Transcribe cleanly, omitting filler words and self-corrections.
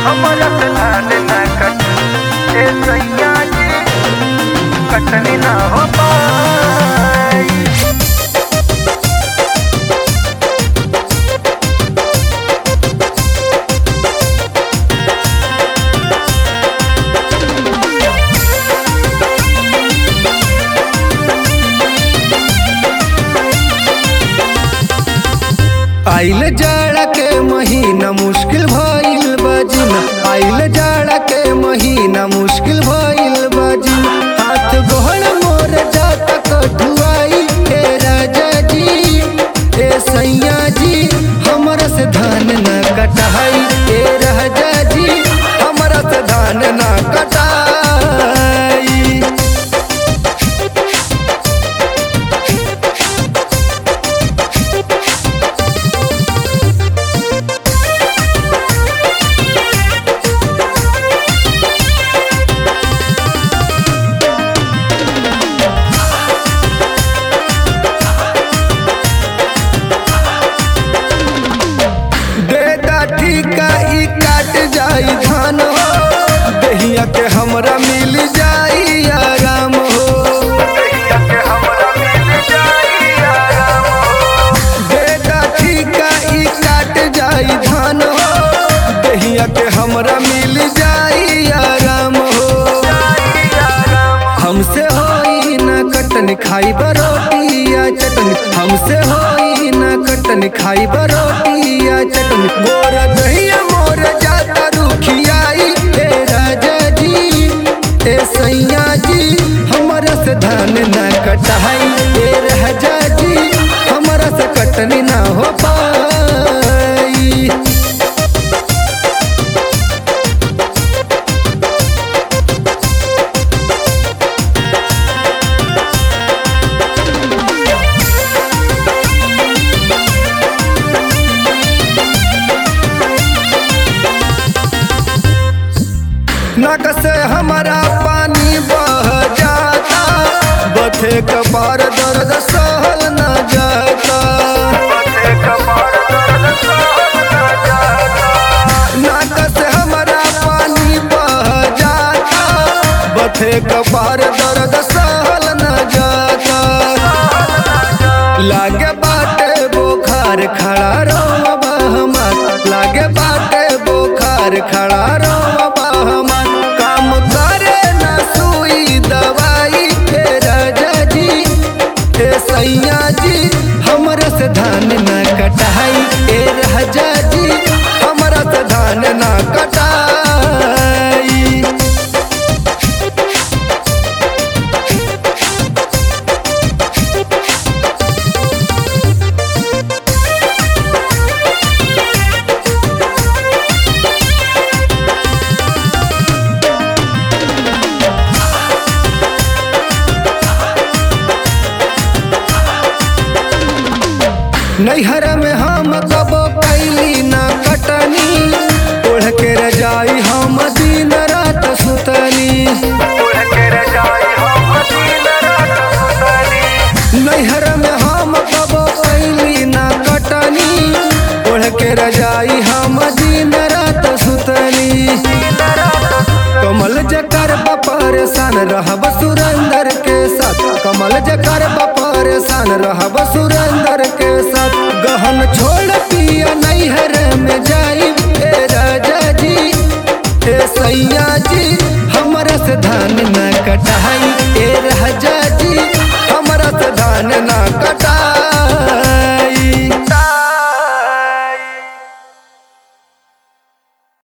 हमारा से धान ना कट ए सैया जी कटनी ना हो पाई। आइल जाड़ा के महीना मुश्किल भइल बजना, आइल जाड़ा के महीना मुश्किल भइल बजना। हाथ गोहड़ मोर जाता कठुआई हे राजा जी हे सैया जी हमरा से धान न कटाई हे राजा जी हमरा से धान न कटाई। ठीका ई काट जाई धान हो, दहिया के हमरा मिल जाई आराम हो। दहिया के हमरा मिल जाई आराम हो। बेटा ठीका ई काट जाई धान हो, दहिया के हमरा मिल जाई आराम हो। हमसे होई ना कटन खाई बरोटी या चटनी, हमसे होई ना कटन खाई बरोटी या चटनी। गोरा दहिया मोर जाता रुखियाई हे राजा जी हे सैया जी हमरा से धान ना कटाई हे राजा जी हमरा से कटनी ना हो पाई। नाक से हमारा पानी बह जाता, बथे कपार दर्द सहल न जाता। बथे कपार दर्द सहल न जाता। नाक से हमारा पानी बह जाता, बथे कपार दर्द सहल न जाता। लागे बाटे बोखार खड़ा रोवा बहमत, लागे बाटे बोखार खड़ा रोवा बहमत। काम करे न सुई दवाई हे राजा जी हे सैया जी हमरा से धान न कटाई हे राजा जी हमरा से धान न कटाई। नैहर में हम कबो कैली ना कटनी, ओढ़ के रजाई हम दिन रात सुतनी। उड़ के रजाई हम दिन रात सुतनी। नैहर में हम कबो कैली ना कटनी, ओढ़ के रजाई हम दिन रात सुतनी। कमल जकर परेशान रहब सुरेंद्र के साथ, कमल जकर परेशान रहब सुरेंद्र के साथ। गहन छोड़ पिया नैहर में जाई हे राजा जी हे सैया जी हमरा से धान न कटाई हे राजा